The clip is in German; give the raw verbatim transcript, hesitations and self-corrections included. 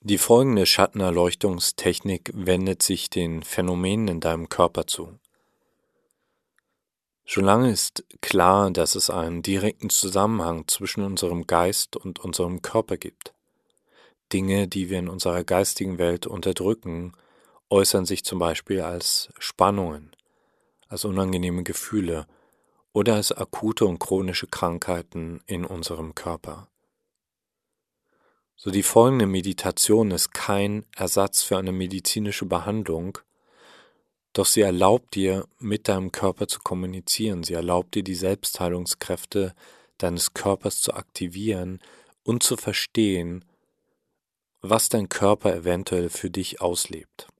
Die folgende Schattenerleuchtungstechnik wendet sich den Phänomenen in deinem Körper zu. Schon lange ist klar, dass es einen direkten Zusammenhang zwischen unserem Geist und unserem Körper gibt. Dinge, die wir in unserer geistigen Welt unterdrücken, äußern sich zum Beispiel als Spannungen, als unangenehme Gefühle oder als akute und chronische Krankheiten in unserem Körper. So die folgende Meditation ist kein Ersatz für eine medizinische Behandlung, doch sie erlaubt dir, mit deinem Körper zu kommunizieren. Sie erlaubt dir, die Selbstheilungskräfte deines Körpers zu aktivieren und zu verstehen, was dein Körper eventuell für dich auslebt.